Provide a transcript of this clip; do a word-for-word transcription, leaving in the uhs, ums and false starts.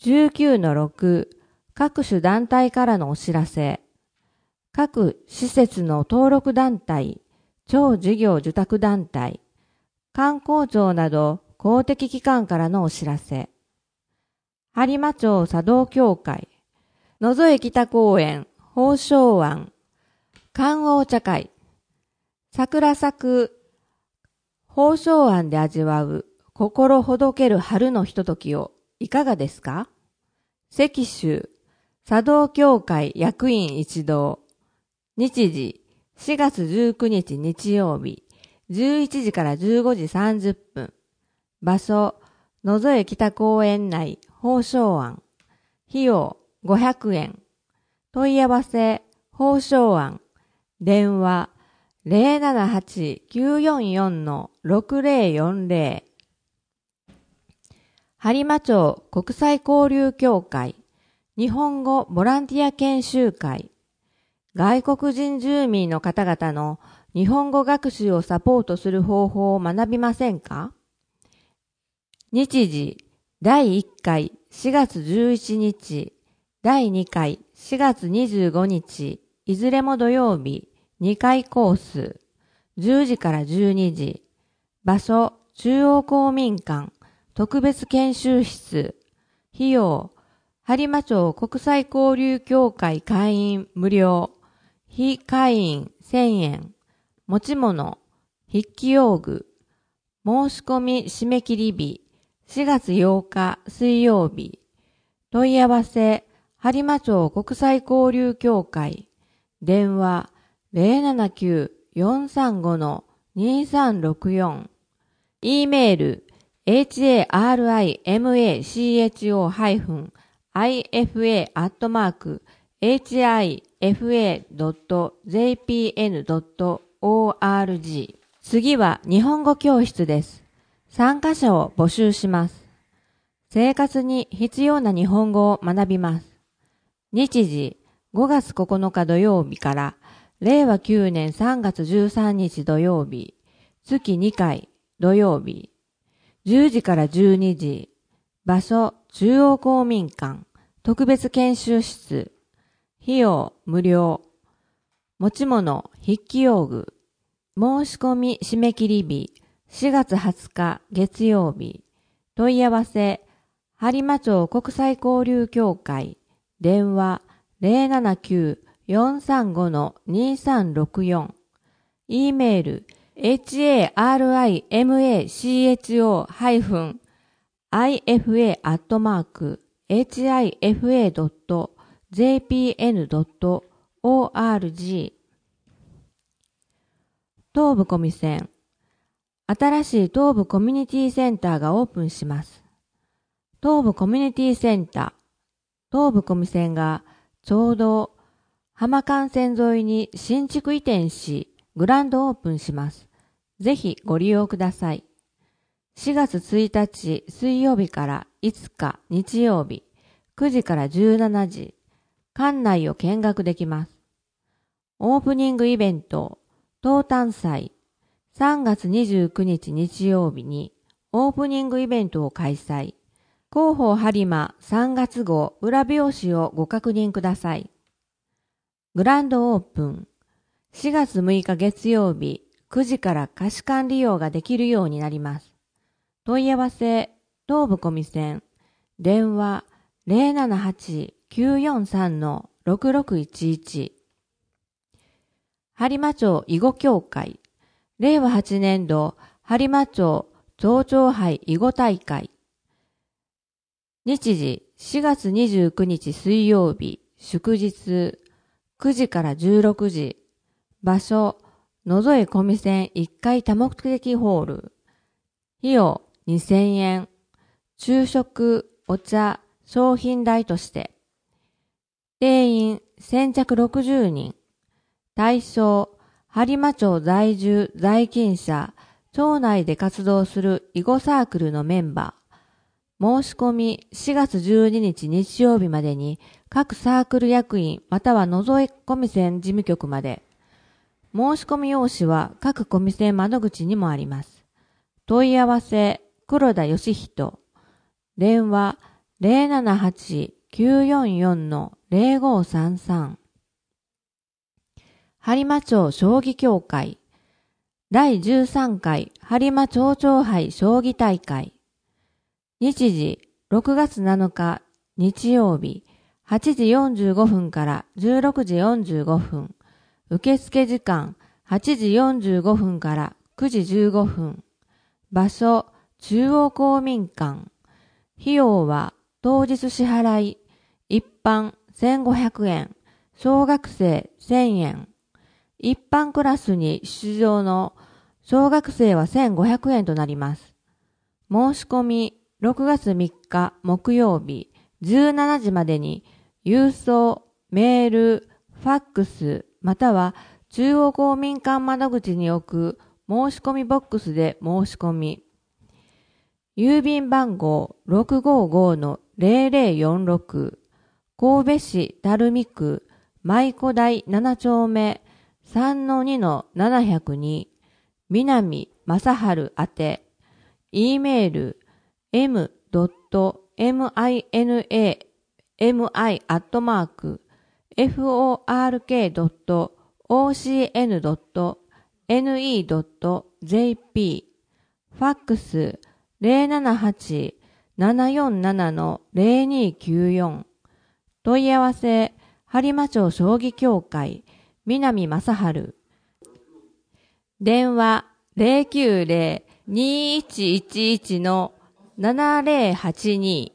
じゅうきゅうのろく 各種団体からのお知らせ。各施設の登録団体、超事業受託団体、観光庁など公的機関からのお知らせ。播磨町茶道協会、野添北公園、宝生湾、観桜茶会、桜咲く宝生湾で味わう心ほどける春のひとときをいかがですか？関州茶道協会役員一同、日時しがつじゅうくにち日曜日、じゅういちじからじゅうごじさんじゅっぷん、場所野添北公園内宝生湾、費用ごひゃくえん、問い合わせ宝生湾、電話 ゼロななはち きゅうよんよん ろくゼロよんゼロ。播磨町国際交流協会日本語ボランティア研修会、外国人住民の方々の日本語学習をサポートする方法を学びませんか？日時だいいっかいしがつじゅういちにち、だいにかいしがつにじゅうごにち、いずれも土曜日、にかいコース、じゅうじからじゅうにじ、場所中央公民館、特別研修室、費用播磨町国際交流協会会員無料、非会員せんえん、持ち物、筆記用具、申し込み締め切り日、しがつようか水曜日、問い合わせ、播磨町国際交流協会、電話 ゼロななきゅう よんさんご にさんろくよん、e メール、harima-cho-ifa アットマーク hifa.jpn.org。 次は日本語教室です。参加者を募集します。生活に必要な日本語を学びます。日時ごがつここのか土曜日かられいわきゅうねんさんがつじゅうさんにち土曜日、月にかい土曜日、じゅうじからじゅうにじ、場所中央公民館、特別研修室、費用無料、持ち物筆記用具、申し込み締め切り日しがつはつか月曜日、問い合わせ播磨町国際交流協会、電話 ゼロななきゅう よんさんご にさんろくよん、e メール harima-cho-ifa アットマーク hifa.jpn.org。 東部コミセン、新しい東部コミュニティセンターがオープンします。東部コミュニティセンター、東部コミセンがちょうど浜幹線沿いに新築移転し、グランドオープンします。ぜひご利用ください。しがつついたち水曜日からいつか日曜日、くじからじゅうしちじ、館内を見学できます。オープニングイベント、東誕祭、さんがつにじゅうくにち日曜日にオープニングイベントを開催。広報播磨さんがつごう裏表紙をご確認ください。グランドオープン、しがつむいか月曜日くじから貸し館利用ができるようになります。問い合わせ、東部コミセン、電話 ゼロななはち きゅうよんさん ろくろくいちいち。播磨町囲碁協会、れいわはちねんど播磨町町長杯囲碁大会。日時しがつにじゅうくにち水曜日、祝日、くじからじゅうろくじ、場所、野添コミセンいっかい多目的ホール、費用にせんえん、昼食、お茶、商品代として、定員先着ろくじゅうにん、対象、播磨町在住在勤者、町内で活動する囲碁サークルのメンバー、申し込みしがつじゅうににち日曜日までに各サークル役員または野添コミセン事務局まで。申し込み用紙は各コミセン窓口にもあります。問い合わせ、黒田義人。電話ゼロななはちきゅうよんよんのゼロごさんさん。播磨町将棋協会だいじゅうさんかい播磨町長杯将棋大会。日時ろくがつなのか日曜日はちじよんじゅうごふんからじゅうろくじよんじゅうごふん。受付時間はちじよんじゅうごふんからくじじゅうごふん。場所中央公民館。費用は当日支払い。一般せんごひゃくえん。小学生せんえん。一般クラスに出場の小学生はせんごひゃくえんとなります。申し込みろくがつみっか木曜日じゅうしちじまでに郵送、メール、ファックスまたは中央公民館窓口に置く申し込みボックスで申し込み。郵便番号 ろくごごのゼロゼロよんろく 神戸市垂水区舞子台なな丁目 さんのにのななまるに 南正春宛て E メール エムドットミナミ アットマーク フォーアールケードットオーシーエヌドットネットドットジェーピー ファックスゼロななはちななよんななのゼロにきゅうよん。問い合わせ、播磨町将棋協会、南正春。電話ゼロきゅうゼロ にいちいちいちのななゼロはちに。